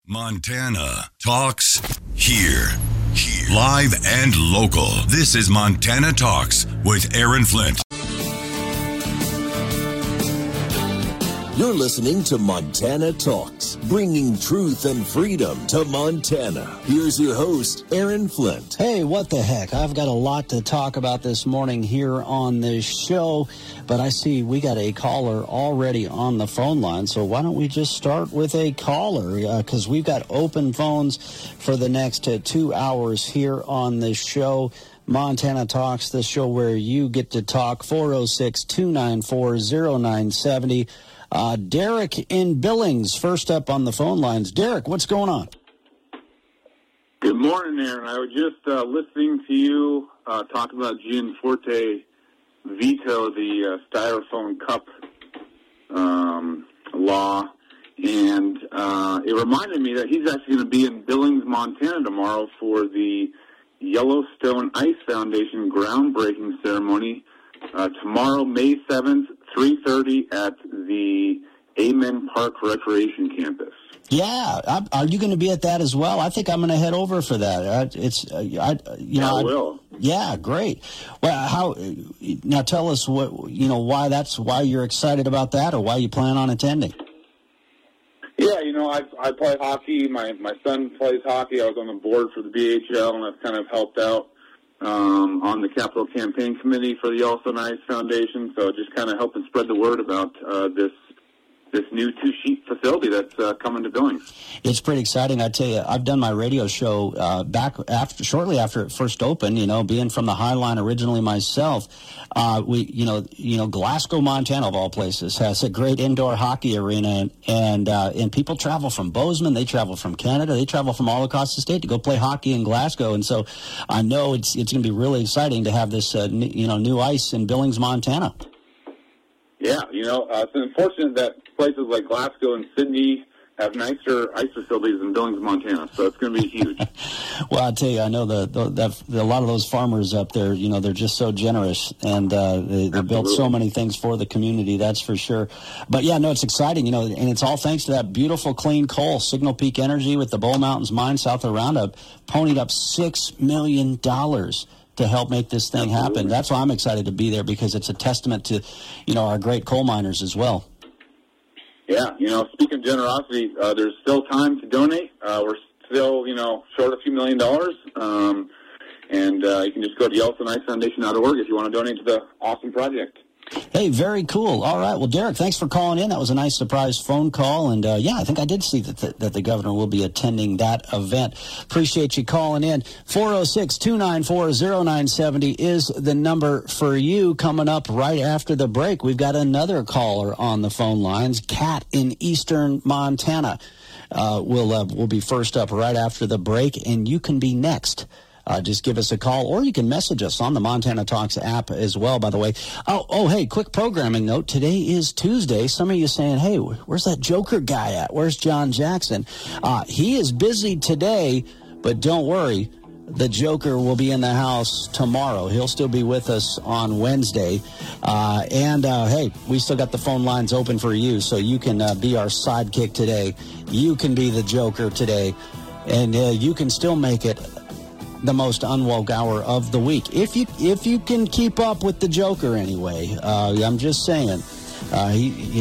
Montana Talks here. Live and local. This is Montana Talks with Aaron Flint. You're listening to Montana Talks, bringing truth and freedom to Montana. Here's your host, Aaron Flint. Hey, what the heck? I've got a lot to talk about this morning here on this show, but I see we got a caller already on the phone line, so why don't we just start with a caller, because we've got open phones for the next 2 hours here on this show. Montana Talks, the show where you get to talk. 406-294-0970. Derek in Billings, first up on the phone lines. Derek, what's going on? Good morning, Aaron. I was just listening to you talk about Gianforte veto the Styrofoam Cup law, and it reminded me that he's actually going to be in Billings, Montana tomorrow for the Yellowstone Ice Foundation groundbreaking ceremony tomorrow, May 7th, 3:30 at the Amen Park Recreation Campus. Yeah, are you going to be at that as well? I think I'm going to head over for that. I will. Yeah, great. Well, now tell us why you're excited about that, or why you plan on attending. Yeah, I play hockey. My son plays hockey. I was on the board for the BHL, and I've kind of helped out on the Capital Campaign Committee for the Yellowstone Ice Foundation, so just kind of helping spread the word about this new two-sheet facility that's coming to Billings. It's pretty exciting. I tell you, I've done my radio show shortly after it first opened. Being from the High Line originally myself, Glasgow, Montana, of all places, has a great indoor hockey arena, and people travel from Bozeman, they travel from Canada, they travel from all across the state to go play hockey in Glasgow, and so I know it's going to be really exciting to have this new ice in Billings, Montana. Yeah, it's unfortunate that places like Glasgow and Sydney have nicer ice facilities in Billings, Montana, so it's going to be huge. Well, I'll tell you, I know a lot of those farmers up there, they're just so generous, and they built so many things for the community, that's for sure. But yeah, no, it's exciting, and it's all thanks to that beautiful clean coal. Signal Peak Energy with the Bull Mountains mine south of Roundup ponied up $6 million to help make this thing happen. That's why I'm excited to be there, because it's a testament to, our great coal miners as well. Yeah, speaking of generosity, there's still time to donate. We're still, short a few $1 million. And you can just go to YellowstoneIceFoundation.org if you want to donate to the awesome project. Hey, very cool. All right. Well, Derek, thanks for calling in. That was a nice surprise phone call. And, I think I did see that the governor will be attending that event. Appreciate you calling in. 406-294-0970 is the number for you. Coming up right after the break, we've got another caller on the phone lines, Kat in eastern Montana. We'll be first up right after the break, and you can be next. Just give us a call, or you can message us on the Montana Talks app as well, by the way. Hey, quick programming note. Today is Tuesday. Some of you saying, hey, where's that Joker guy at? Where's John Jackson? He is busy today, but don't worry. The Joker will be in the house tomorrow. He'll still be with us on Wednesday. Hey, we still got the phone lines open for you, so you can be our sidekick today. You can be the Joker today, and you can still make it the most unwoke hour of the week, if you can keep up with the Joker anyway. I'm just saying, you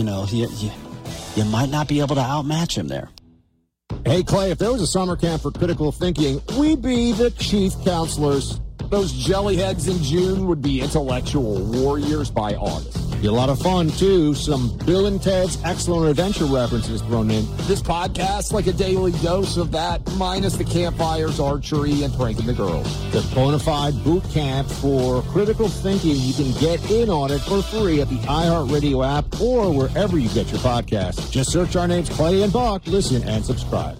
might not be able to outmatch him there. Hey, Clay, if there was a summer camp for critical thinking, we'd be the chief counselors. Those jellyheads in June would be intellectual warriors by August. Be a lot of fun, too. Some Bill and Ted's Excellent Adventure references thrown in. This podcast, like a daily dose of that, minus the campfires, archery, and pranking the girls. The Bonafide Boot Camp for critical thinking. You can get in on it for free at the iHeartRadio app or wherever you get your podcasts. Just search our names, Clay and Buck. Listen and subscribe.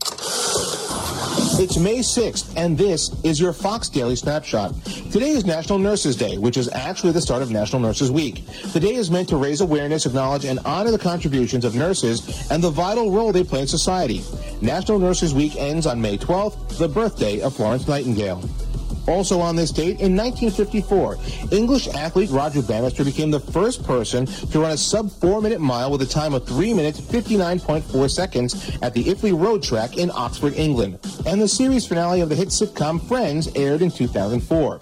It's May 6th, and this is your Fox Daily Snapshot. Today is National Nurses Day, which is actually the start of National Nurses Week. The day is meant to raise awareness, acknowledge, and honor the contributions of nurses and the vital role they play in society. National Nurses Week ends on May 12th, the birthday of Florence Nightingale. Also on this date, in 1954, English athlete Roger Bannister became the first person to run a sub-4-minute mile with a time of 3 minutes, 59.4 seconds at the Iffley Road Track in Oxford, England. And the series finale of the hit sitcom Friends aired in 2004.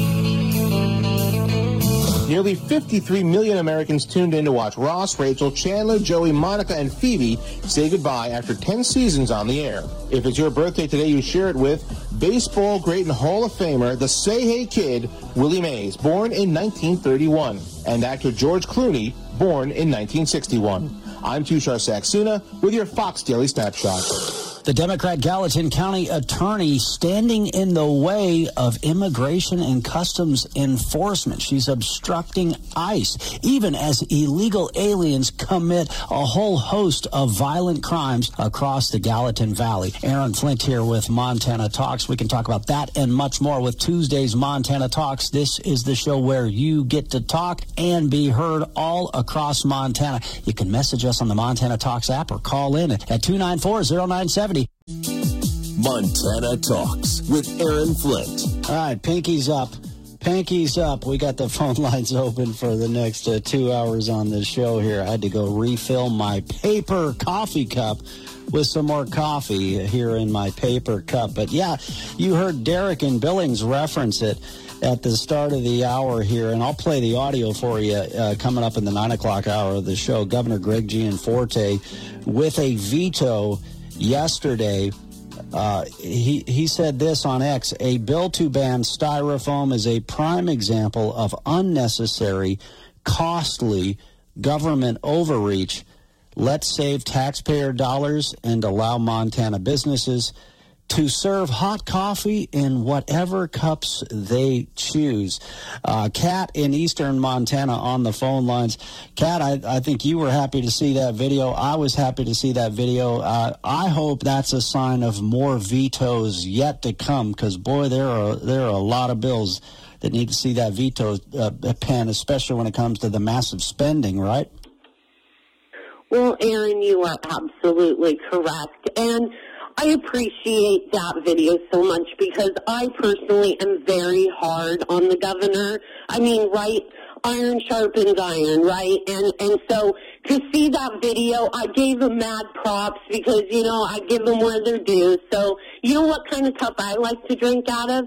Nearly 53 million Americans tuned in to watch Ross, Rachel, Chandler, Joey, Monica, and Phoebe say goodbye after 10 seasons on the air. If it's your birthday today, you share it with baseball great and Hall of Famer, the Say Hey Kid, Willie Mays, born in 1931, and actor George Clooney, born in 1961. I'm Tushar Saxena with your Fox Daily Snapshot. The Democrat Gallatin County attorney standing in the way of Immigration and Customs enforcement. She's obstructing ICE, even as illegal aliens commit a whole host of violent crimes across the Gallatin Valley. Aaron Flint here with Montana Talks. We can talk about that and much more with Tuesday's Montana Talks. This is the show where you get to talk and be heard all across Montana. You can message us on the Montana Talks app or call in at 294-0970. Montana Talks with Aaron Flint. All right, pinkies up. Pinkies up. We got the phone lines open for the next 2 hours on this show here. I had to go refill my paper coffee cup with some more coffee here in my paper cup. But yeah, you heard Derek in Billings reference it at the start of the hour here, and I'll play the audio for you coming up in the 9 o'clock hour of the show. Governor Greg Gianforte with a veto yesterday. He said this on X: a bill to ban styrofoam is a prime example of unnecessary, costly government overreach. Let's save taxpayer dollars and allow Montana businesses to serve hot coffee in whatever cups they choose. Kat in eastern Montana on the phone lines. Kat, I think you were happy to see that video. I was happy to see that video. I hope that's a sign of more vetoes yet to come, because, boy, there are a lot of bills that need to see that veto pen, especially when it comes to the massive spending, right? Well, Aaron, you are absolutely correct. And I appreciate that video so much because I personally am very hard on the governor. I mean, right, iron sharpens iron, right? And so to see that video, I gave him mad props because, you know, I give them where they're due. So you know what kind of cup I like to drink out of?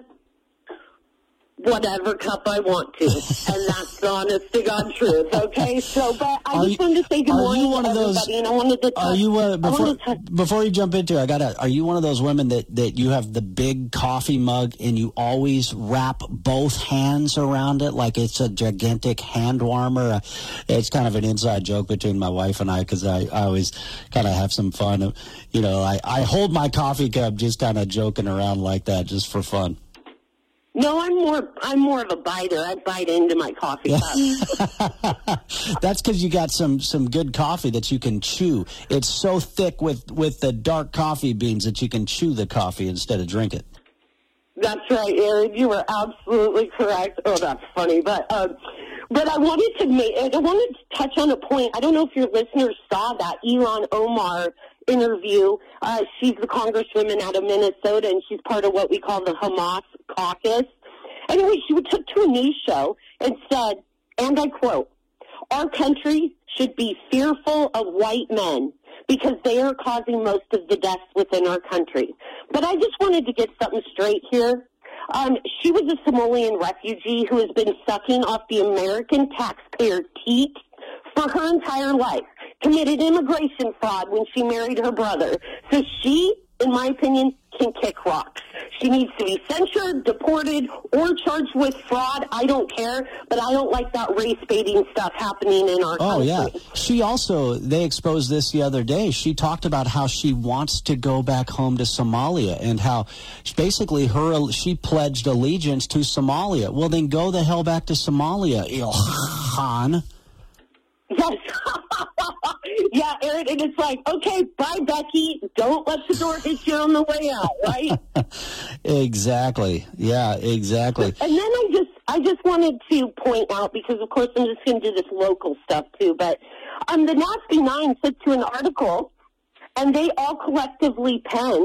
Whatever cup I want to, and that's the honest to God truth. Okay, so but I just wanted to say good morning to everybody, and I wanted to. Are you before you jump into it? Are you one of those women that you have the big coffee mug and you always wrap both hands around it like it's a gigantic hand warmer? It's kind of an inside joke between my wife and I, because I always kind of have some fun. You know, I hold my coffee cup just kind of joking around like that, just for fun. No, I'm more of a biter. I bite into my coffee cup. That's because you got some good coffee that you can chew. It's so thick with the dark coffee beans that you can chew the coffee instead of drink it. That's right, Aaron. You are absolutely correct. Oh, that's funny. But I wanted to touch on a point. I don't know if your listeners saw that Ilhan Omar interview. She's the congresswoman out of Minnesota, and she's part of what we call the Hamas caucus. Anyway, she took to a news show and said, and I quote, "Our country should be fearful of white men because they are causing most of the deaths within our country." But I just wanted to get something straight here. She was a Somalian refugee who has been sucking off the American taxpayer teat for her entire life, committed immigration fraud when she married her brother. So she, in my opinion, can kick rocks. She needs to be censured, deported, or charged with fraud. I don't care, but I don't like that race-baiting stuff happening in our country. Oh, yeah. She also, they exposed this the other day. She talked about how she wants to go back home to Somalia and how basically she pledged allegiance to Somalia. Well, then go the hell back to Somalia, Ilhan. Yes. Yeah, Aaron, and it's like, okay, bye, Becky. Don't let the door hit you on the way out, right? Exactly. Yeah, exactly. And then I just wanted to point out, because of course I'm just going to do this local stuff too, but the Nasty Nine sent to an article, and they all collectively penned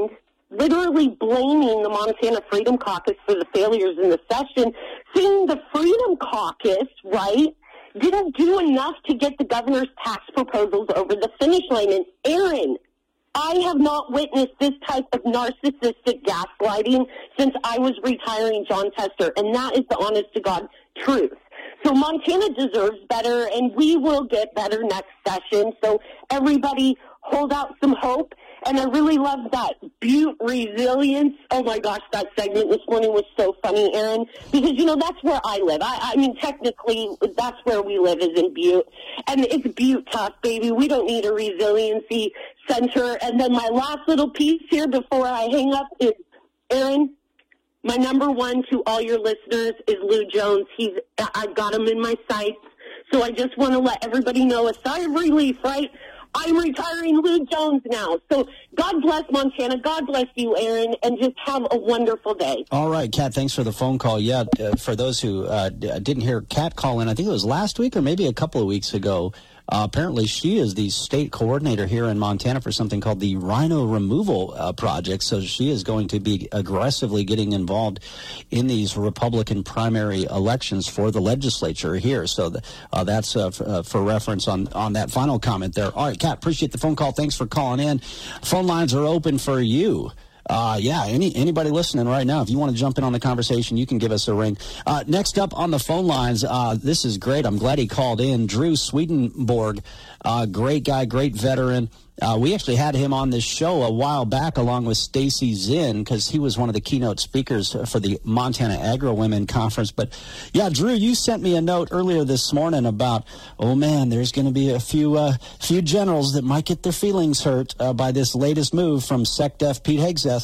literally blaming the Montana Freedom Caucus for the failures in the session, saying the Freedom Caucus, right, didn't do enough to get the governor's tax proposals over the finish line. And Aaron, I have not witnessed this type of narcissistic gaslighting since I was retiring John Tester, and that is the honest-to-God truth. So Montana deserves better, and we will get better next session. So everybody hold out some hope. And I really love that Butte resilience. Oh, my gosh, that segment this morning was so funny, Aaron, because, you know, that's where I live. I mean, technically, that's where we live is in Butte. And it's Butte tough, baby. We don't need a resiliency center. And then my last little piece here before I hang up is, Aaron, my number one to all your listeners is Lou Jones. I've got him in my sights. So I just want to let everybody know a sigh of relief, right? I'm retiring Lou Jones now. So God bless Montana. God bless you, Aaron, and just have a wonderful day. All right, Kat, thanks for the phone call. Yeah, for those who didn't hear Kat call in, I think it was last week or maybe a couple of weeks ago, apparently she is the state coordinator here in Montana for something called the Rhino Removal Project. So she is going to be aggressively getting involved in these Republican primary elections for the legislature here. So that's for reference on that final comment there. All right, Kat, appreciate the phone call. Thanks for calling in. Phone lines are open for you. Anybody listening right now, if you want to jump in on the conversation, you can give us a ring. Next up on the phone lines, this is great. I'm glad he called in. Drew Swedenborg, great guy, great veteran. We actually had him on this show a while back along with Stacy Zinn because he was one of the keynote speakers for the Montana Agro Women Conference. But, yeah, Drew, you sent me a note earlier this morning about, oh, man, there's going to be a few generals that might get their feelings hurt by this latest move from SecDef Pete Hegseth.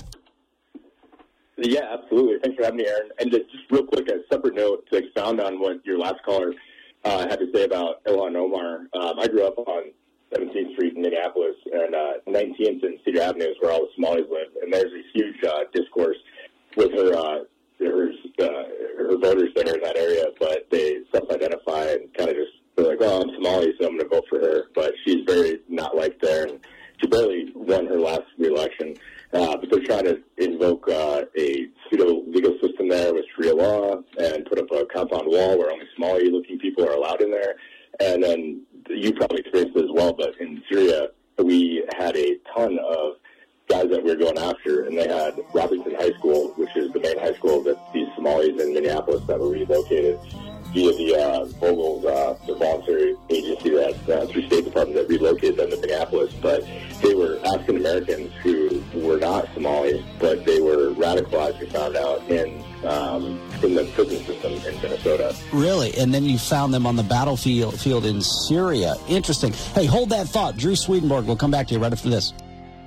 Yeah, absolutely. Thanks for having me, Aaron. And just real quick, a separate note to expound on what your last caller had to say about Ilhan Omar. I grew up on 17th Street in Minneapolis, and 19th and Cedar Avenue is where all the Somalis live. And there's a huge discourse with her voters that are in that area, but they self-identify and kind of just, they're like, oh, I'm Somali, so I'm going to vote for her. But she's very not liked there, and she barely won her last re-election. But they're trying to invoke a pseudo-legal system there with Sharia law and put up a compound wall where only Somali-looking people are allowed in there. And then you probably experienced it as well, but in Syria, we had a ton of guys that we were going after, and they had Robinson High School, which is the main high school that these Somalis in Minneapolis that were relocated via the Vogel's, the voluntary agency that through State Department that relocated them to Minneapolis. But they were African Americans who were not Somali, but they were radicalized, we found out, in the prison system in Minnesota. Really? And then you found them on the battlefield in Syria. Interesting. Hey, hold that thought. Drew Swedenborg, we'll come back to you right after this.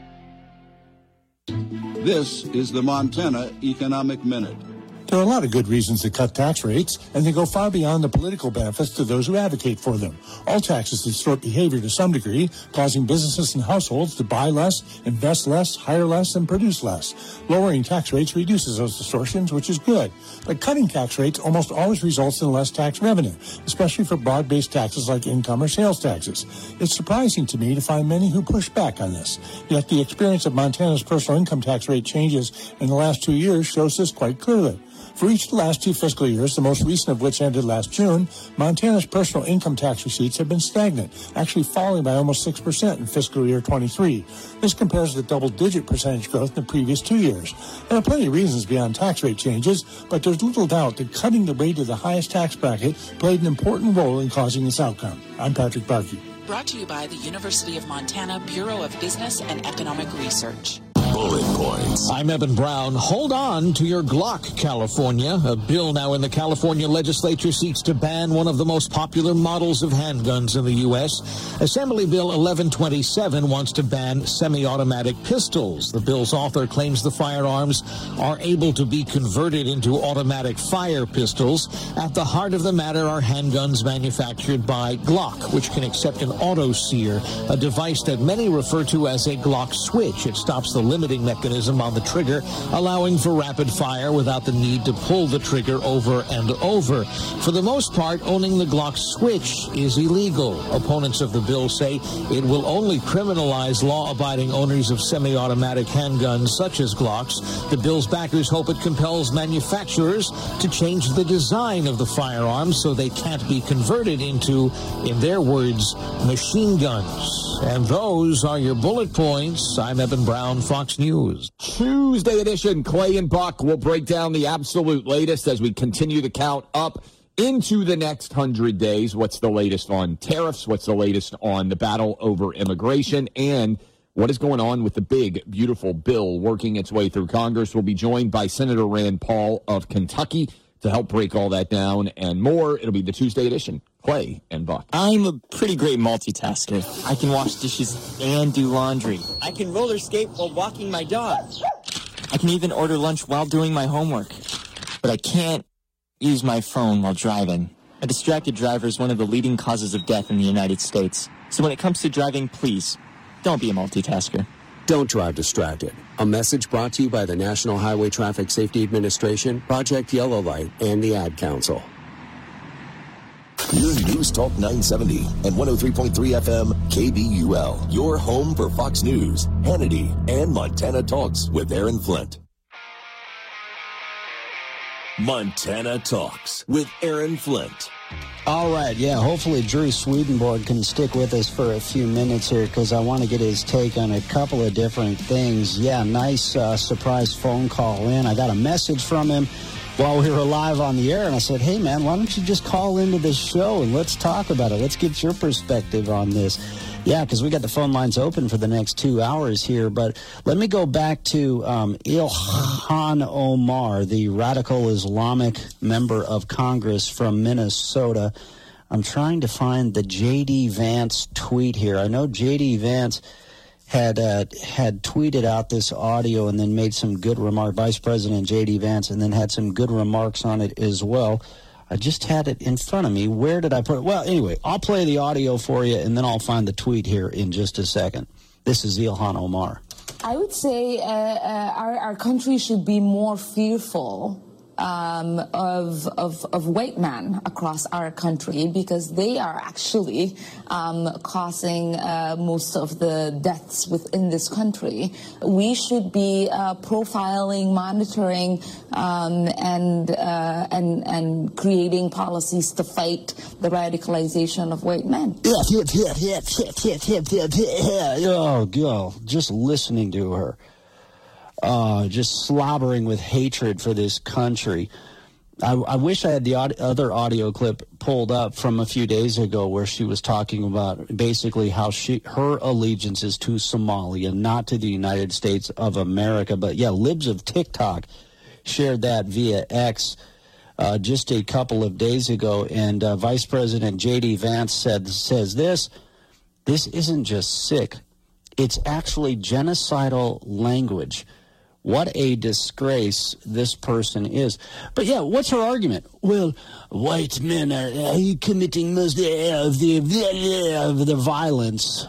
This is the Montana Economic Minute. There are a lot of good reasons to cut tax rates, and they go far beyond the political benefits to those who advocate for them. All taxes distort behavior to some degree, causing businesses and households to buy less, invest less, hire less, and produce less. Lowering tax rates reduces those distortions, which is good. But cutting tax rates almost always results in less tax revenue, especially for broad-based taxes like income or sales taxes. It's surprising to me to find many who push back on this. Yet the experience of Montana's personal income tax rate changes in the last 2 years shows this quite clearly. For each of the last 2 fiscal years, the most recent of which ended last June, Montana's personal income tax receipts have been stagnant, actually falling by almost 6% in fiscal year 23. This compares to double-digit percentage growth in the previous 2 years. There are plenty of reasons beyond tax rate changes, but there's little doubt that cutting the rate of the highest tax bracket played an important role in causing this outcome. I'm Patrick Barkey. Brought to you by the University of Montana Bureau of Business and Economic Research. Bullet points. I'm Evan Brown. Hold on to your Glock, California. A bill now in the California legislature seeks to ban one of the most popular models of handguns in the U.S. Assembly Bill 1127 wants to ban semi-automatic pistols. The bill's author claims the firearms are able to be converted into automatic fire pistols. At the heart of the matter are handguns manufactured by Glock, which can accept an auto-sear, a device that many refer to as a Glock switch. It stops the limited pivoting mechanism on the trigger, allowing for rapid fire without the need to pull the trigger over and over. For the most part, owning the Glock switch is illegal. Opponents of the bill say it will only criminalize law-abiding owners of semi-automatic handguns such as Glocks. The bill's backers hope it compels manufacturers to change the design of the firearm so they can't be converted into, in their words, machine guns. And those are your bullet points. I'm Evan Brown, Fox News. Tuesday edition, Clay and Buck will break down the absolute latest as we continue to count up into the next 100 days. What's the latest on tariffs? What's the latest on the battle over immigration? And what is going on with the big, beautiful bill working its way through Congress? We'll be joined by Senator Rand Paul of Kentucky to help break all that down and more. It'll be the Tuesday edition. Clay and Buck. I'm a pretty great multitasker. I can wash dishes and do laundry. I can roller skate while walking my dog. I can even order lunch while doing my homework. But I can't use my phone while driving. A distracted driver is one of the leading causes of death in the United States. So when it comes to driving, please, don't be a multitasker. Don't drive distracted. A message brought to you by the National Highway Traffic Safety Administration, Project Yellow Light, and the Ad Council. Your News Talk 970 and 103.3 FM KBUL. Your home for Fox News, Hannity, and Montana Talks with Aaron Flint. Montana Talks with Aaron Flint. All right, yeah, hopefully Drew Swedenborg can stick with us for a few minutes here because I want to get his take on a couple of different things. Yeah, nice surprise phone call in. I got a message from him while we were live on the air, and I said, hey, man, why don't you just call into the show and let's talk about it. Let's get your perspective on this. Yeah, because we got the phone lines open for the next 2 hours here. But let me go back to Ilhan Omar, the radical Islamic member of Congress from Minnesota. I'm trying to find the J.D. Vance tweet here. I know J.D. Vance had tweeted out this audio and then made some good remarks, Vice President J.D. Vance, and then had some good remarks on it as well. I just had it in front of me. Where did I put it? Well, anyway, I'll play the audio for you, and then I'll find the tweet here in just a second. This is Ilhan Omar. I would say our country should be more fearful of white men across our country because they are actually causing most of the deaths within this country. We should be profiling, monitoring, and creating policies to fight the radicalization of white men. Oh, God, just listening to her. Just slobbering with hatred for this country. I wish I had the other audio clip pulled up from a few days ago where she was talking about basically how her allegiance is to Somalia, not to the United States of America. But, yeah, Libs of TikTok shared that via X just a couple of days ago. And Vice President J.D. Vance says this isn't just sick. It's actually genocidal language. What a disgrace this person is. But, yeah, what's her argument? Well, white men are committing most of the violence.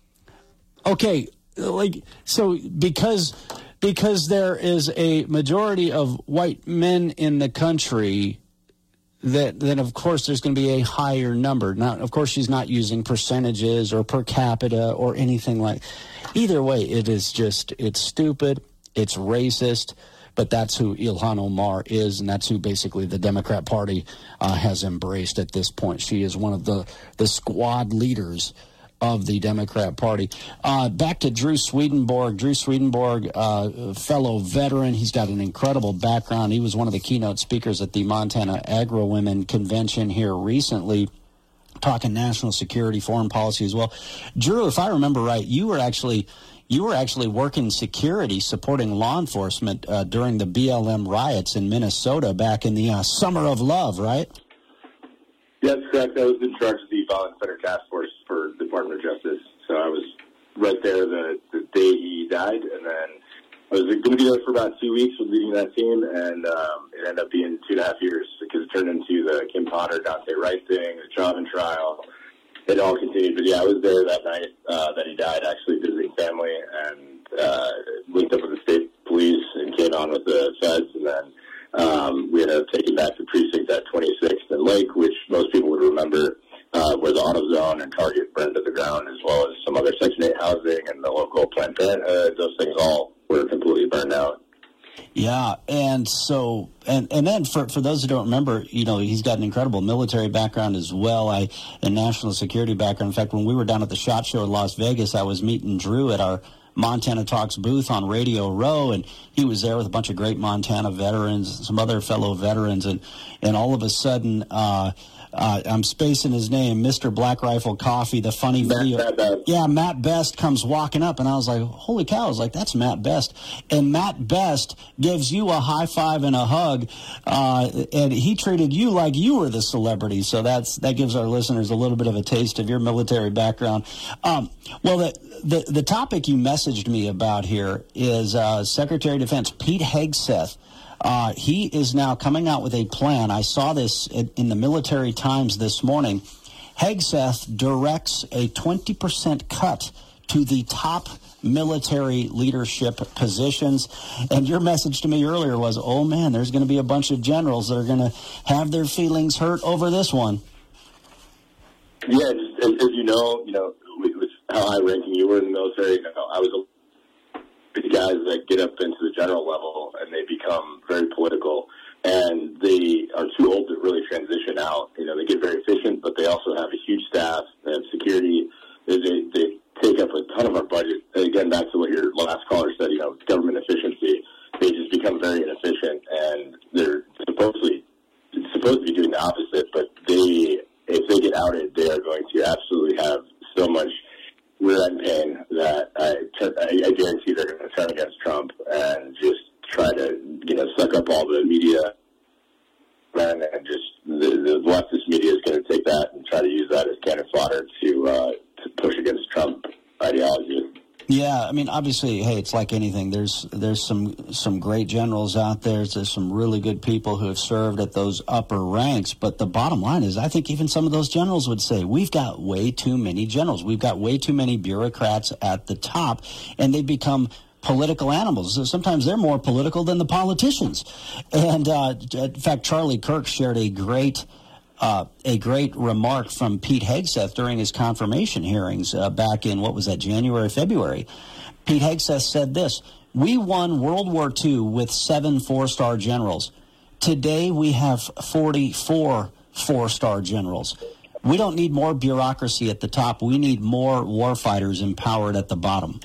Okay, so because there is a majority of white men in the country, then of course there's going to be a higher number. Now, of course, she's not using percentages or per capita or anything like. Either way, it's stupid. It's racist, but that's who Ilhan Omar is, and that's who basically the Democrat Party has embraced at this point. She is one of the squad leaders of the Democrat Party. Back to Drew Swedenborg. Drew Swedenborg, fellow veteran. He's got an incredible background. He was one of the keynote speakers at the Montana Agro Women Convention here recently, talking national security, foreign policy as well. Drew, if I remember right, you were actually working security, supporting law enforcement during the BLM riots in Minnesota back in the Summer of Love, right? Yes, correct. I was in charge of the Violence Center Task Force for the Department of Justice. So I was right there the day he died, and then I was going to be there for about 2 weeks with leading that team, and it ended up being 2.5 years because it turned into the Kim Potter, Daunte Wright thing, the Chauvin trial. It all continued, but yeah, I was there that night that he died, actually visiting family, and linked up with the the feds, and then we ended up taking back the precinct at 26th and Lake, which most people would remember where the AutoZone and Target burned to the ground, as well as some other Section 8 housing and the local Planned Parenthood. Those things all were completely burned out. Yeah, and so, and then for those who don't remember, he's got an incredible military background as well, a national security background. In fact, when we were down at the SHOT Show in Las Vegas, I was meeting Drew at our Montana Talks booth on Radio Row, and he was there with a bunch of great Montana veterans, some other fellow veterans, and all of a sudden, I'm spacing his name, Mr. Black Rifle Coffee, the funny video. Matt Best comes walking up, and I was like, holy cow, I was like, that's Matt Best. And Matt Best gives you a high five and a hug, and he treated you like you were the celebrity. So that gives our listeners a little bit of a taste of your military background. Well, the topic you messaged me about here is Secretary of Defense Pete Hegseth. He is now coming out with a plan. I saw this in the Military Times this morning. Hegseth directs a 20% cut to the top military leadership positions. And your message to me earlier was, oh, man, there's going to be a bunch of generals that are going to have their feelings hurt over this one. Yeah, as you know, with how high-ranking you were in the military, I was the guys that get up into the general level and they become very political, and they are too old to really transition out. They get very efficient, but they also have a huge staff. They have security. They take up a ton of our budget. And again, back to what your last caller said, government efficiency. They just become very inefficient, and they're supposed to be doing the opposite. But if they get outed, they are going to absolutely have so much rear-end pain that I guarantee they're going to turn against Trump and just try to, suck up all the media. And just the leftist media is going to take that and try to use that as cannon fodder to push against Trump ideology. Yeah, I mean, obviously, hey, it's like anything. There's some great generals out there. There's some really good people who have served at those upper ranks. But the bottom line is, I think even some of those generals would say, we've got way too many generals. We've got way too many bureaucrats at the top, and they become political animals. So sometimes they're more political than the politicians. And in fact, Charlie Kirk shared a great remark from Pete Hegseth during his confirmation hearings back in, January, February. Pete Hegseth said this: we won World War II with 7 4-star generals. Today we have 44 4-star generals. We don't need more bureaucracy at the top. We need more warfighters empowered at the bottom.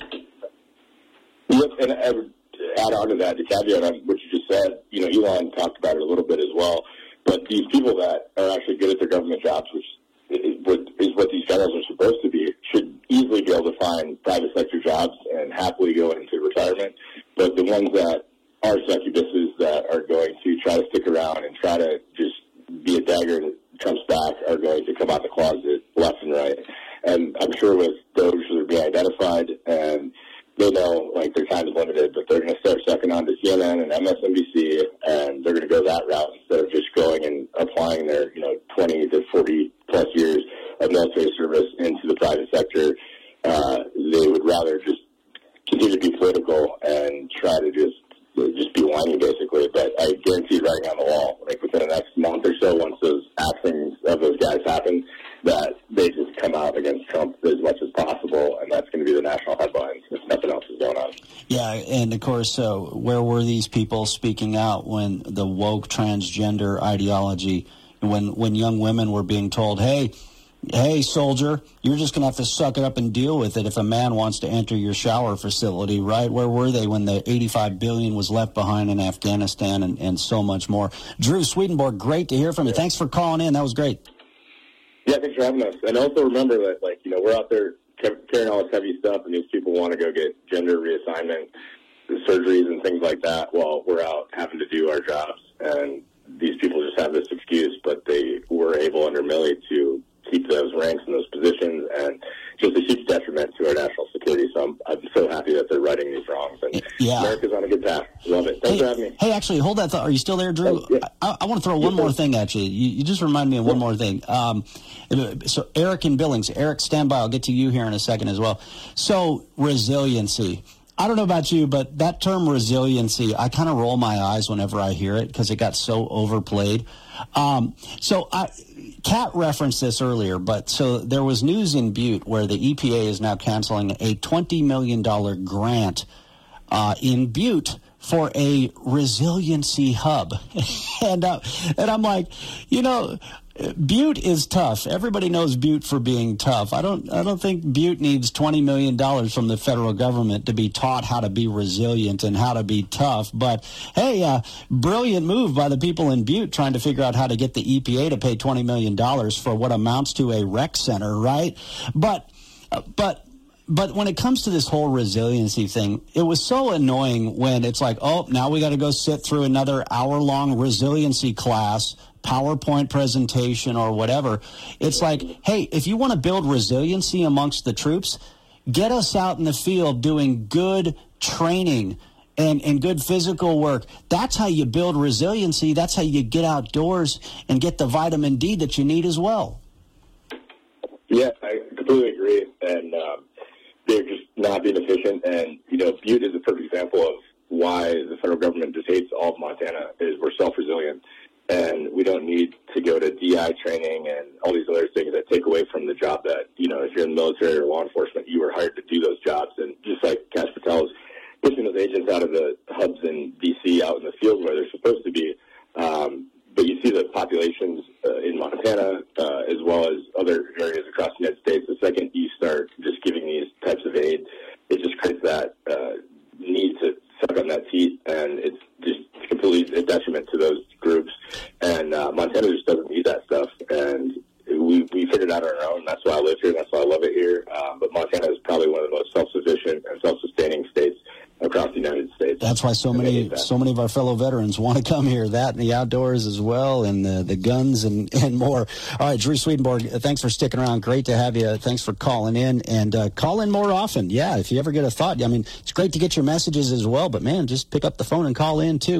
Yep, and I would add on to that, the caveat on what you just said, Elon talked about it a little bit as well. But these people that are actually good at their government jobs, which is what these generals are supposed to be, should easily be able to find private sector jobs and happily go into retirement. But the ones that are succubuses that are going to try to stick around and try to just be a dagger in Trump's back are going to come out the closet left and right. And I'm sure with those that are being identified, and they know, their time is limited, but they're going to start sucking on to CNN and MSNBC, and they're going to go that route instead of just going and applying their, 20 to 40 plus years of military service into the private sector. They would rather just continue to be political and try to just be whiny, basically. But I guarantee writing on the wall, within the next month or so, once those actions of those guys happen, that they just come out against Trump as much as possible, and that's going to be the national headlines if nothing else is going on. Yeah, and of course, where were these people speaking out when the woke transgender ideology, when young women were being told, hey, soldier, you're just going to have to suck it up and deal with it if a man wants to enter your shower facility, right? Where were they when the $85 billion was left behind in Afghanistan and so much more? Drew Swedenborg, great to hear from you. Thanks for calling in. That was great. Yeah, thanks for having us. And also remember that, we're out there carrying all this heavy stuff, and these people want to go get gender reassignment, surgeries, and things like that while we're out having to do our jobs. And these people just have this excuse, but they were able under Milley to keep those ranks and those positions, and just a huge detriment to our national security. So I'm so happy that they're righting these wrongs. And America's on a good path. Love it. Thanks for having me. Hey, actually, hold that thought. Are you still there, Drew? Oh, yeah. I want to throw one more thing at you. You just remind me of one more thing. So Eric in Billings. Eric, stand by. I'll get to you here in a second as well. So resiliency. I don't know about you, but that term resiliency, I kind of roll my eyes whenever I hear it because it got so overplayed. Kat referenced this earlier, but so there was news in Butte where the EPA is now canceling a $20 million grant in Butte for a resiliency hub. and I'm like, Butte is tough. Everybody knows Butte for being tough. I don't think Butte needs $20 million from the federal government to be taught how to be resilient and how to be tough. But hey, brilliant move by the people in Butte trying to figure out how to get the EPA to pay $20 million for what amounts to a rec center, right? But when it comes to this whole resiliency thing, it was so annoying when it's like, oh, now we got to go sit through another hour-long resiliency class, PowerPoint presentation or whatever. It's like, hey, if you want to build resiliency amongst the troops, get us out in the field doing good training and good physical work. That's how you build resiliency. That's how you get outdoors and get the vitamin D that you need as well. Yeah, I completely agree. And they're just not being efficient. And, Butte is a perfect example of why the federal government just hates all of Montana, is we're self-resilient. And we don't need to go to DI training and all these other things that take away from the job that, if you're in the military or law enforcement, you were hired to do those jobs. And just like Kash Patel is pushing those agents out of the hubs in D.C. out in the field where they're supposed to be. But you see the populations in Montana as well as other areas across the United States. The second you start just giving these types of aid, it just creates that need to suck on that teat, and it's just completely a detriment to those groups. And Montana just doesn't need that stuff. And we figured it out on our own. That's why I live here. That's why I love it here. But Montana is probably one of the most self-sufficient and self-sustaining states across the United States. That's why so many of our fellow veterans want to come here. That and the outdoors as well, and the guns and more. All right, Drew Swedenborg, thanks for sticking around. Great to have you. Thanks for calling in, and call in more often. Yeah, if you ever get a thought. I mean, it's great to get your messages as well, but man, just pick up the phone and call in too.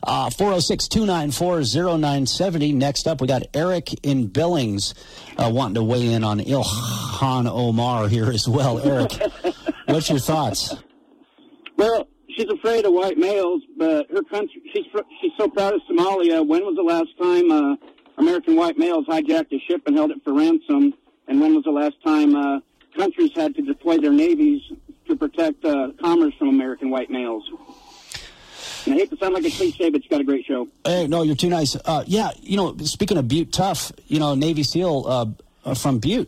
406-294-0970. Next up, we got Eric in Billings wanting to weigh in on Ilhan Omar here as well. Eric, what's your thoughts? Well, she's afraid of white males, but her country, she's so proud of Somalia. When was the last time American white males hijacked a ship and held it for ransom? And when was the last time countries had to deploy their navies to protect commerce from American white males? And I hate to sound like a cliche, but you got a great show. Hey, no, you're too nice. Yeah, speaking of Butte tough, Navy SEAL from Butte,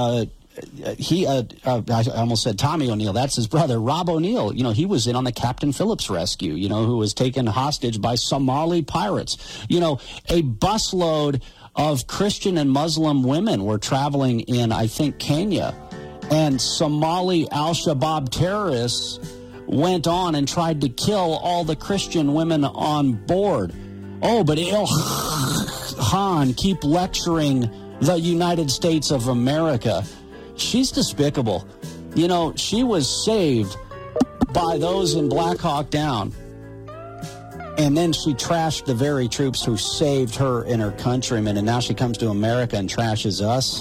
I almost said Tommy O'Neill. That's his brother, Rob O'Neill. He was in on the Captain Phillips rescue, who was taken hostage by Somali pirates. A busload of Christian and Muslim women were traveling in, I think, Kenya. And Somali al-Shabaab terrorists went on and tried to kill all the Christian women on board. Oh, but Ilhan keep lecturing the United States of America. She's despicable. She was saved by those in Black Hawk Down. And then she trashed the very troops who saved her and her countrymen. And now she comes to America and trashes us.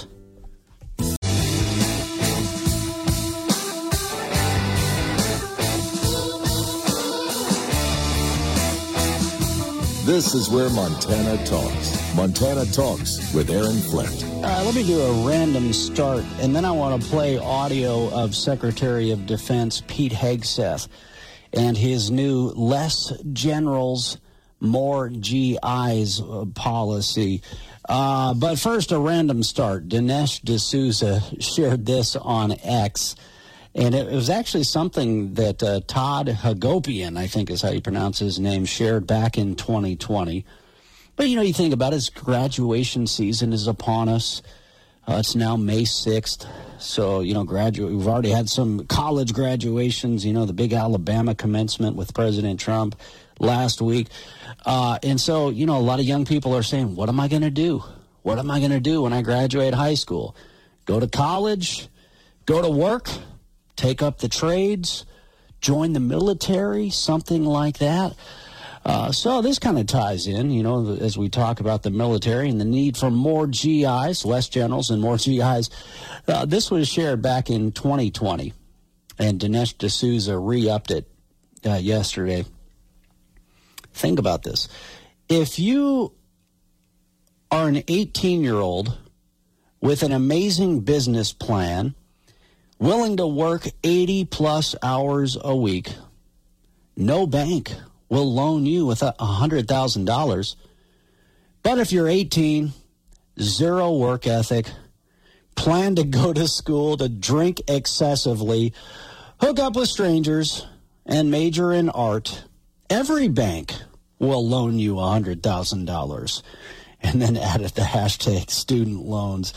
This is where Montana talks. Montana Talks with Aaron Flint. All right, let me do a random start, and then I want to play audio of Secretary of Defense Pete Hegseth and his new less generals, more GIs policy. But first, a random start. Dinesh D'Souza shared this on X. And it was actually something that Todd Hagopian, I think is how you pronounce his name, shared back in 2020. But, you think about it, graduation season is upon us. It's now May 6th. So, we've already had some college graduations, the big Alabama commencement with President Trump last week. And so, a lot of young people are saying, what am I going to do? What am I going to do when I graduate high school? Go to college? Go to work? Take up the trades, join the military, something like that. So this kind of ties in, as we talk about the military and the need for more GIs, less generals and more GIs. This was shared back in 2020. and Dinesh D'Souza re-upped it yesterday. Think about this. If you are an 18-year-old with an amazing business plan, willing to work 80-plus hours a week, no bank will loan you with $100,000. But if you're 18, zero work ethic, plan to go to school to drink excessively, hook up with strangers, and major in art, every bank will loan you $100,000. And then added the hashtag student loans.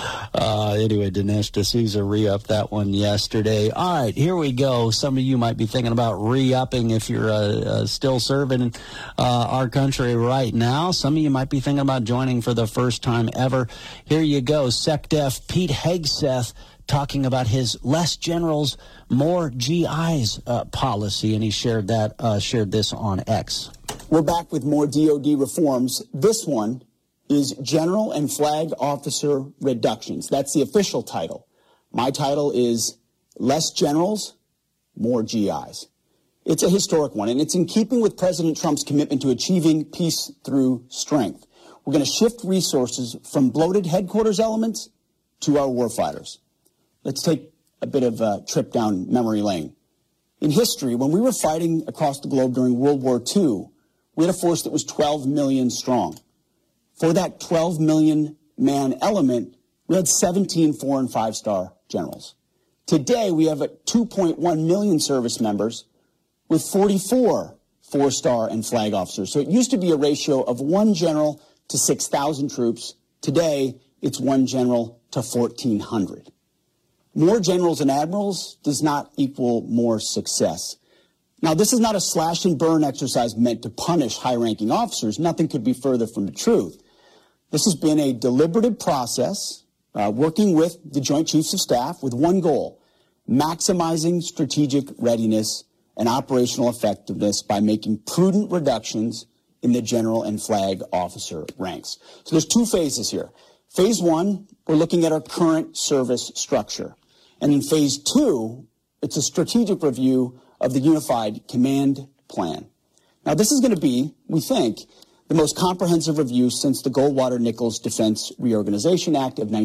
Anyway, Dinesh D'Souza re-upped that one yesterday. All right, here we go. Some of you might be thinking about re-upping if you're still serving our country right now. Some of you might be thinking about joining for the first time ever. Here you go. SecDef Pete Hegseth talking about his less generals, more GIs policy, and he shared this on X. We're back with more DOD reforms. This one is General and Flag Officer Reductions. That's the official title. My title is Less Generals, More GIs. It's a historic one, and it's in keeping with President Trump's commitment to achieving peace through strength. We're going to shift resources from bloated headquarters elements to our warfighters. Let's take a bit of a trip down memory lane. In history, when we were fighting across the globe during World War II, we had a force that was 12 million strong. For that 12 million man element, we had 17 4- and 5-star generals. Today, we have 2.1 million service members with 44 4-star and flag officers. So it used to be a ratio of 1 general to 6,000 troops. Today, it's 1 general to 1,400. More generals and admirals does not equal more success. Now, this is not a slash and burn exercise meant to punish high-ranking officers. Nothing could be further from the truth. This has been a deliberative process, working with the Joint Chiefs of Staff with one goal: maximizing strategic readiness and operational effectiveness by making prudent reductions in the general and flag officer ranks. So there's 2 phases here. Phase 1, we're looking at our current service structure. And in Phase 2, it's a strategic review of the Unified Command Plan. Now, this is going to be, we think, the most comprehensive review since the Goldwater-Nichols Defense Reorganization Act of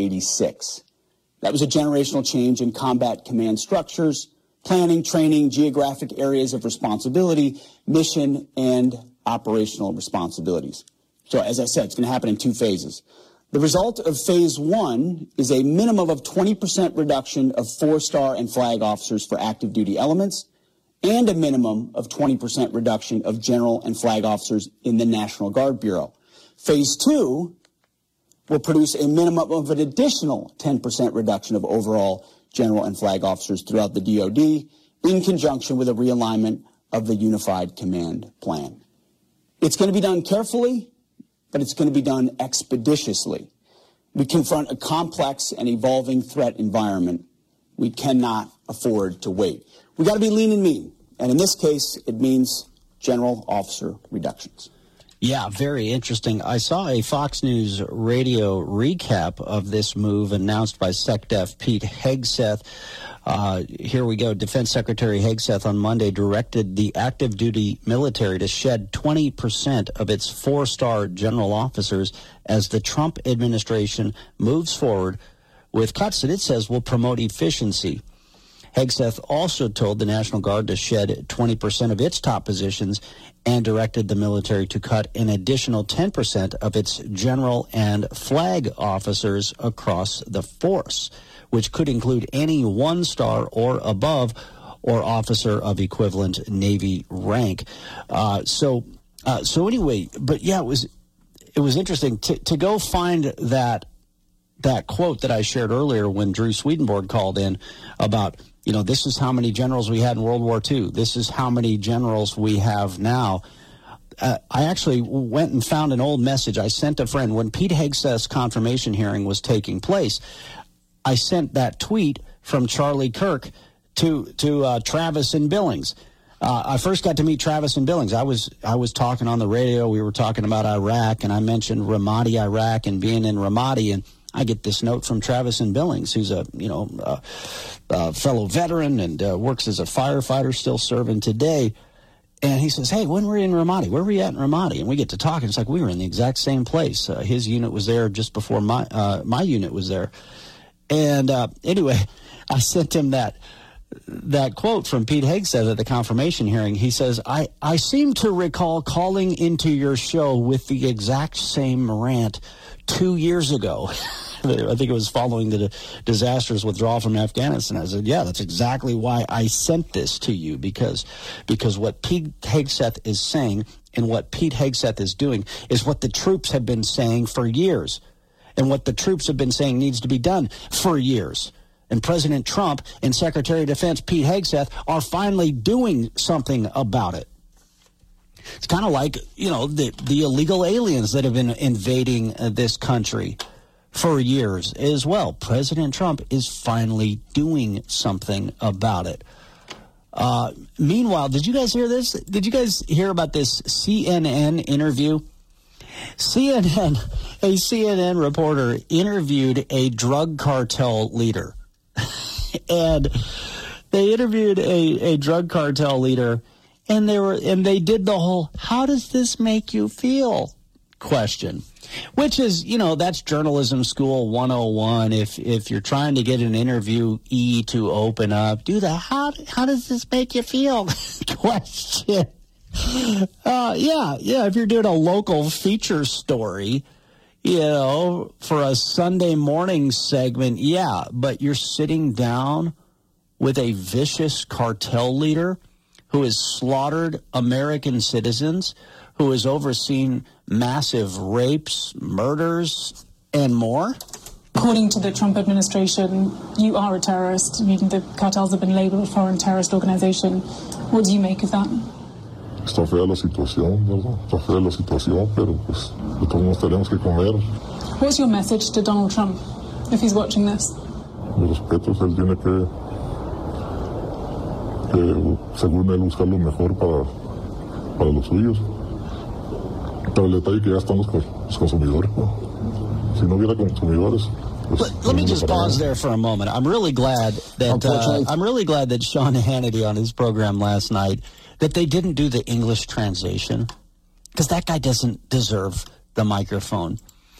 1986. That was a generational change in combat command structures, planning, training, geographic areas of responsibility, mission, and operational responsibilities. So, as I said, it's going to happen in 2 phases. The result of Phase 1 is a minimum of 20% reduction of 4-star and flag officers for active duty elements, and a minimum of 20% reduction of general and flag officers in the National Guard Bureau. Phase 2 will produce a minimum of an additional 10% reduction of overall general and flag officers throughout the DoD, in conjunction with a realignment of the Unified Command Plan. It's going to be done carefully, but it's going to be done expeditiously. We confront a complex and evolving threat environment. We cannot afford to wait. We got to be lean and mean, and in this case, it means general officer reductions. Yeah, very interesting. I saw a Fox News radio recap of this move announced by SecDef Pete Hegseth. Here we go. Defense Secretary Hegseth on Monday directed the active duty military to shed 20% of its 4-star general officers as the Trump administration moves forward with cuts that it says will promote efficiency. Hegseth also told the National Guard to shed 20% of its top positions and directed the military to cut an additional 10% of its general and flag officers across the force, which could include any 1-star or above or officer of equivalent Navy rank. So anyway, but yeah, it was interesting to go find that quote that I shared earlier when Drew Swedenborg called in about, this is how many generals we had in World War II. This is how many generals we have now. I actually went and found an old message I sent a friend when Pete Hegseth's confirmation hearing was taking place. I sent that tweet from Charlie Kirk to Travis and Billings. I first got to meet Travis and Billings. I was talking on the radio. We were talking about Iraq, and I mentioned Ramadi, Iraq, and being in Ramadi, and I get this note from Travis in Billings, who's a fellow veteran and works as a firefighter, still serving today. And he says, hey, when were we in Ramadi? Where were we at in Ramadi? And we get to talking. It's like we were in the exact same place. His unit was there just before my unit was there. And anyway, I sent him that quote from Pete Hegseth at the confirmation hearing. He says, I seem to recall calling into your show with the exact same rant 2 years ago. I think it was following the disastrous withdrawal from Afghanistan. I said, yeah, that's exactly why I sent this to you, because what Pete Hegseth is saying and what Pete Hegseth is doing is what the troops have been saying for years, and what the troops have been saying needs to be done for years. And President Trump and Secretary of Defense Pete Hegseth are finally doing something about it. It's kind of like, the illegal aliens that have been invading this country for years as well. President Trump is finally doing something about it. Meanwhile, did you guys hear this? Did you guys hear about this CNN interview? A CNN reporter interviewed a drug cartel leader. And they interviewed a drug cartel leader, and they did the whole "how does this make you feel?" question, which is, that's journalism school 101. If you're trying to get an interviewee to open up, do the how does this make you feel question. If you're doing a local feature story, for a Sunday morning segment, but you're sitting down with a vicious cartel leader who has slaughtered American citizens, who has overseen massive rapes, murders, and more? According to the Trump administration, you are a terrorist. The cartels have been labeled a foreign terrorist organization. What do you make of that? Está fea la situación, ¿verdad? Está fea la situación, pero pues de todos modos tenemos que comer. What's your message to Donald Trump if he's watching this? Mi respeto, él tiene que según él buscar lo mejor para los suyos. Pero el detalle que ya están los consumidores, ¿no? Si no hubiera consumidores. Let me just pause there for a moment. I'm really glad that Sean Hannity on his program last night that they didn't do the English translation, because that guy doesn't deserve the microphone.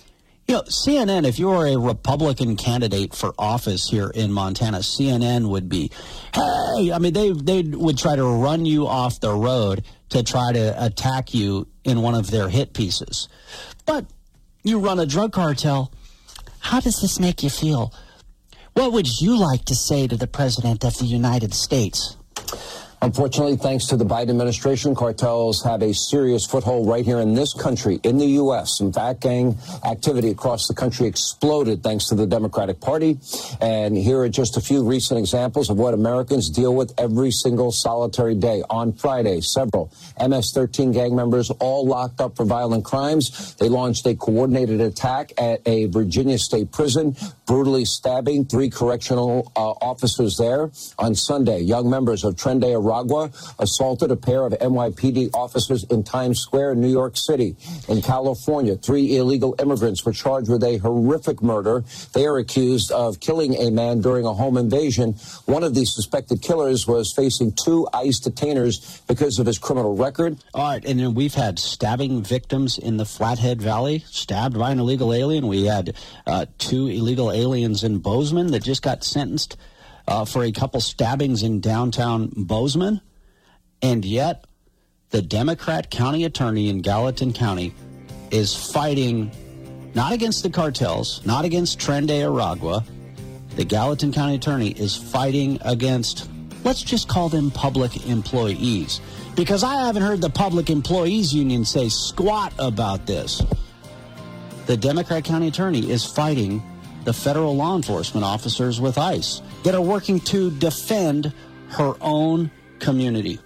CNN, if you're a Republican candidate for office here in Montana, CNN would be, hey, they would try to run you off the road to try to attack you in one of their hit pieces. But you run a drug cartel. How does this make you feel? What would you like to say to the President of the United States? Unfortunately, thanks to the Biden administration, cartels have a serious foothold right here in this country, in the U.S. In fact, gang activity across the country exploded thanks to the Democratic Party. And here are just a few recent examples of what Americans deal with every single solitary day. On Friday, several MS-13 gang members, all locked up for violent crimes. They launched a coordinated attack at a Virginia state prison, brutally stabbing 3 correctional officers there. On Sunday, young members of Trende Aragua assaulted a pair of NYPD officers in Times Square in New York City. In California, 3 illegal immigrants were charged with a horrific murder. They are accused of killing a man during a home invasion. One of the suspected killers was facing 2 ICE detainers because of his criminal record. All right, and then we've had stabbing victims in the Flathead Valley, stabbed by an illegal alien. We had 2 illegal aliens in Bozeman that just got sentenced for a couple stabbings in downtown Bozeman. And yet, the Democrat county attorney in Gallatin County is fighting not against the cartels, not against Trende Aragua. The Gallatin County attorney is fighting against, let's just call them public employees, because I haven't heard the Public Employees Union say squat about this. The Democrat county attorney is fighting the federal law enforcement officers with ICE that are working to defend her own community.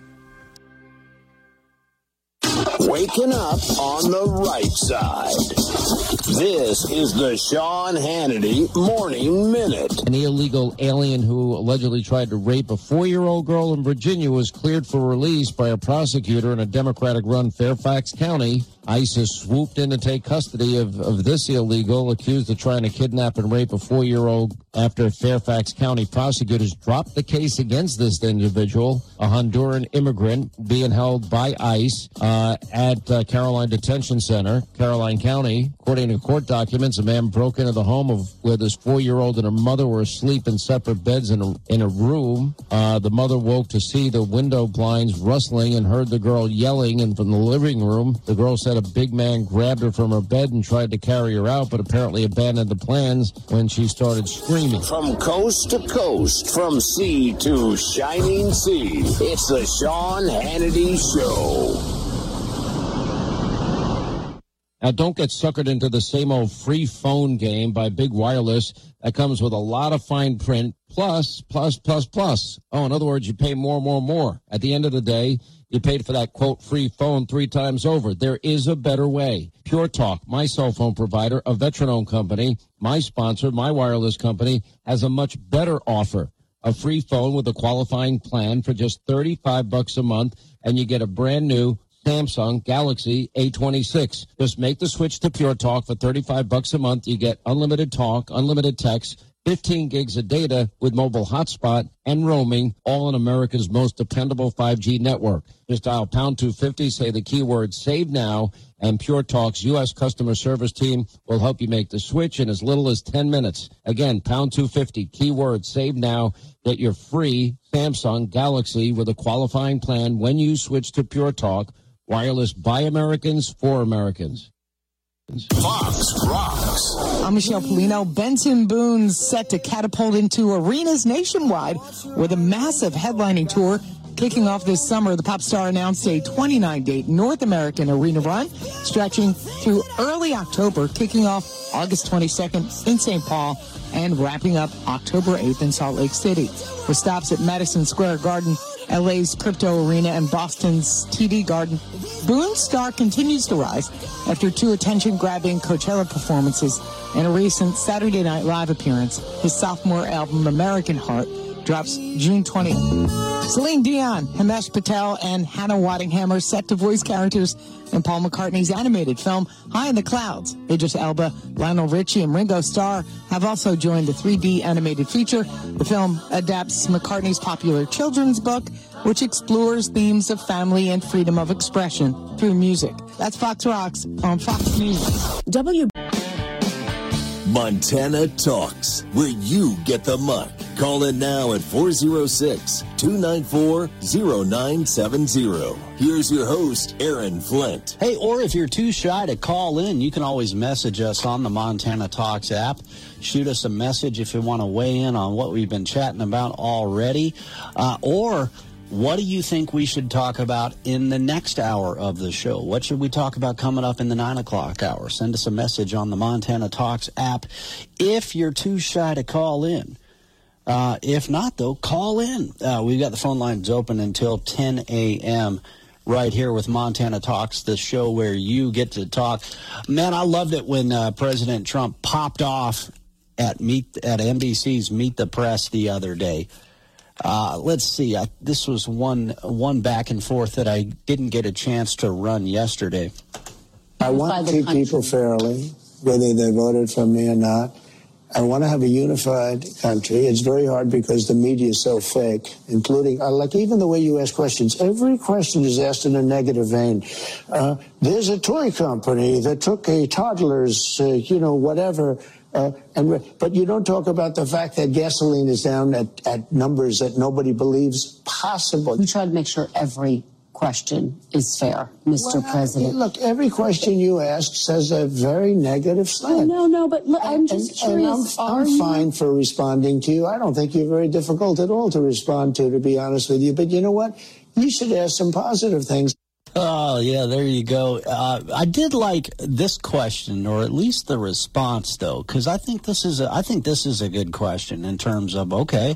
Waking up on the right side. This is the Sean Hannity Morning Minute. An illegal alien who allegedly tried to rape a 4-year-old girl in Virginia was cleared for release by a prosecutor in a Democratic-run Fairfax County. ICE has swooped in to take custody of this illegal accused of trying to kidnap and rape a 4-year-old after Fairfax County prosecutors dropped the case against this individual, a Honduran immigrant being held by ICE at Caroline Detention Center, Caroline County. According to court documents, a man broke into the home where this 4-year-old and her mother were asleep in separate beds in a room. The mother woke to see the window blinds rustling and heard the girl yelling, and from the living room, the girl said a big man grabbed her from her bed and tried to carry her out, but apparently abandoned the plans when she started screaming. From coast to coast, from sea to shining sea, it's the Sean Hannity Show. Now, don't get suckered into the same old free phone game by Big Wireless that comes with a lot of fine print, plus. Oh, in other words, you pay more. At the end of the day, you paid for that, quote, free phone 3 times over. There is a better way. Pure Talk, my cell phone provider, a veteran-owned company, my sponsor, my wireless company, has a much better offer. A free phone with a qualifying plan for just $35 a month, and you get a brand new Samsung Galaxy A26. Just make the switch to Pure Talk for $35 a month. You get unlimited talk, unlimited text, 15 gigs of data with mobile hotspot and roaming, all on America's most dependable 5G network. Just dial pound 250, say the keyword save now, and Pure Talk's U.S. customer service team will help you make the switch in as little as 10 minutes. Again, pound 250, keyword save now. Get your free Samsung Galaxy with a qualifying plan when you switch to Pure Talk. Wireless by Americans for Americans. Fox Rocks. I'm Michelle Polino. Benson Boone's set to catapult into arenas nationwide with a massive headlining tour. Kicking off this summer, the pop star announced a 29-date North American arena run stretching through early October, kicking off August 22nd in St. Paul and wrapping up October 8th in Salt Lake City, with stops at Madison Square Garden, LA's Crypto Arena, and Boston's TD Garden. Boone's star continues to rise after 2 attention-grabbing Coachella performances and a recent Saturday Night Live appearance. His sophomore album, American Heart, drops June 20th. Celine Dion, Himesh Patel, and Hannah Waddingham are set to voice characters in Paul McCartney's animated film High in the Clouds. Idris Elba, Lionel Richie, and Ringo Starr have also joined the 3D animated feature. The film adapts McCartney's popular children's book, which explores themes of family and freedom of expression through music. That's Fox Rocks on Fox News. Montana Talks, where you get the muck. Call in now at 406-294-0970. Here's your host, Aaron Flint. Hey, or if you're too shy to call in, you can always message us on the Montana Talks app. Shoot us a message if you want to weigh in on what we've been chatting about already. Or what do you think we should talk about in the next hour of the show? What should we talk about coming up in the 9 o'clock hour? Send us a message on the Montana Talks app if you're too shy to call in. If not, though, call in. We've got the phone lines open until 10 a.m. right here with Montana Talks, the show where you get to talk. Man, I loved it when President Trump popped off at NBC's Meet the Press the other day. Let's see. This was one back and forth that I didn't get a chance to run yesterday. I want to treat people fairly, whether they voted for me or not. I want to have a unified country. It's very hard because the media is so fake, including, like even the way you ask questions. Every question is asked in a negative vein. There's a toy company that took a toddler's, whatever. But you don't talk about the fact that gasoline is down at numbers that nobody believes possible. We try to make sure every question is fair, Mr. President. Look, every question you ask says a very negative slant. No, but look, I'm just curious. I'm fine for responding to you. I don't think you're very difficult at all to respond to be honest with you. But you know what? You should ask some positive things. Oh, yeah, there you go. I did like this question, or at least the response, though, because I think this is a good question in terms of, okay,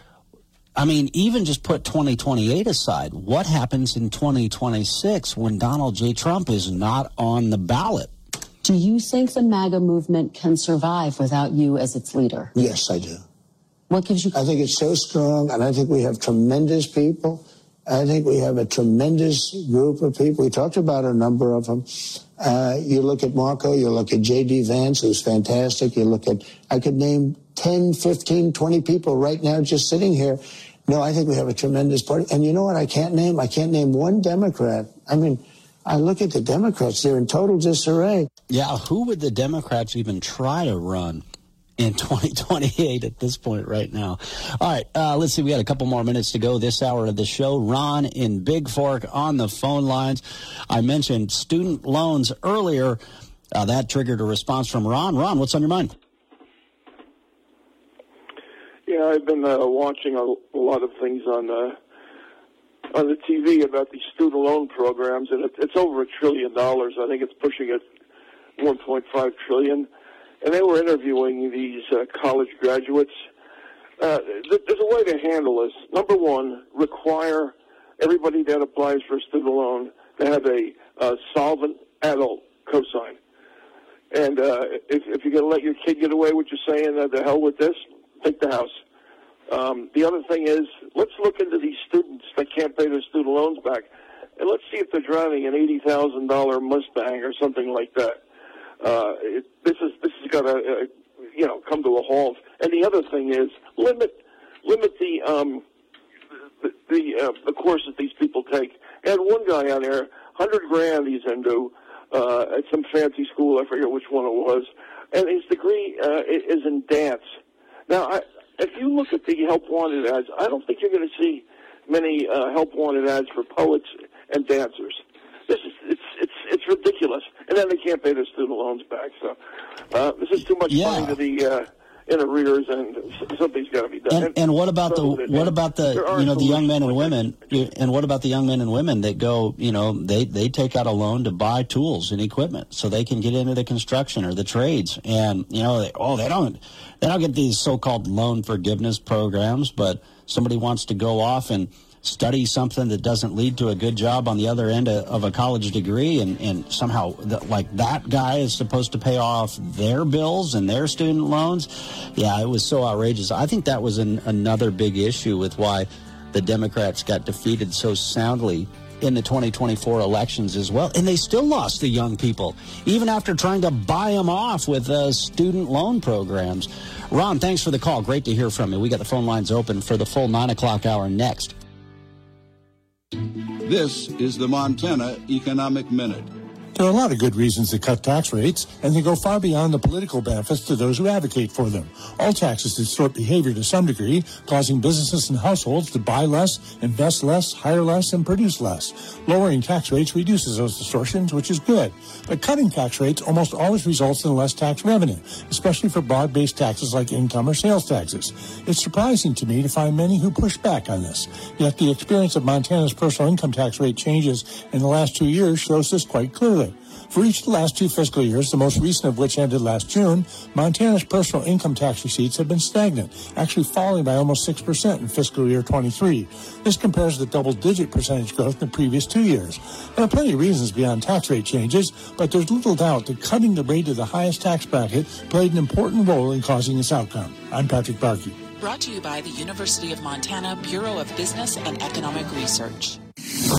I mean, even just put 2028 aside, what happens in 2026 when Donald J. Trump is not on the ballot? Do you think the MAGA movement can survive without you as its leader? Yes, I do. What gives you... I think it's so strong, and I think we have tremendous people. I think we have a tremendous group of people. We talked about a number of them. You look at Marco, you look at J.D. Vance, who's fantastic. You look at, I could name 10, 15, 20 people right now just sitting here. No, I think we have a tremendous party. And you know what I can't name? I can't name one Democrat. I mean, I look at the Democrats, they're in total disarray. Yeah, who would the Democrats even try to run in 2028 at this point right now? All right, let's see. We got a couple more minutes to go this hour of the show. Ron in Big Fork on the phone lines. I mentioned student loans earlier. That triggered a response from Ron. Ron, what's on your mind? Yeah, I've been watching a lot of things on the TV about these student loan programs, and it's over $1 trillion. I think it's pushing at $1.5 trillion. And they were interviewing these college graduates. There's a way to handle this. Number one, require everybody that applies for a student loan to have a solvent adult cosign. And if you're going to let your kid get away with just saying, the hell with this, take the house. The other thing is, let's look into these students that can't pay their student loans back, and let's see if they're driving an $80,000 Mustang or something like that. This has got to come to a halt. And the other thing is, limit the courses these people take. I had one guy on there, $100,000 he's into at some fancy school. I forget which one it was, and his degree is in dance. Now, if you look at the help wanted ads, I don't think you're going to see many help wanted ads for poets and dancers. It's ridiculous, and then they can't pay their student loans back. So this is too much money to the in arrears, and something's got to be done. And what about the young men and women? And what about the young men and women that go? They take out a loan to buy tools and equipment so they can get into the construction or the trades, and they don't get these so-called loan forgiveness programs, but somebody wants to go off and study something that doesn't lead to a good job on the other end of a college degree, and somehow that guy is supposed to pay off their bills and their student loans. Yeah, it was so outrageous. I think that was another big issue with why the Democrats got defeated so soundly in the 2024 elections as well. And they still lost the young people, even after trying to buy them off with student loan programs. Ron, thanks for the call. Great to hear from you. We got the phone lines open for the full 9 o'clock hour next. This is the Montana Economic Minute. There are a lot of good reasons to cut tax rates, and they go far beyond the political benefits to those who advocate for them. All taxes distort behavior to some degree, causing businesses and households to buy less, invest less, hire less, and produce less. Lowering tax rates reduces those distortions, which is good. But cutting tax rates almost always results in less tax revenue, especially for broad-based taxes like income or sales taxes. It's surprising to me to find many who push back on this. Yet the experience of Montana's personal income tax rate changes in the last 2 years shows this quite clearly. For each of the last 2 fiscal years, the most recent of which ended last June, Montana's personal income tax receipts have been stagnant, actually falling by almost 6% in fiscal year 23. This compares to double-digit percentage growth in the previous 2 years. There are plenty of reasons beyond tax rate changes, but there's little doubt that cutting the rate of the highest tax bracket played an important role in causing this outcome. I'm Patrick Barkey. Brought to you by the University of Montana Bureau of Business and Economic Research.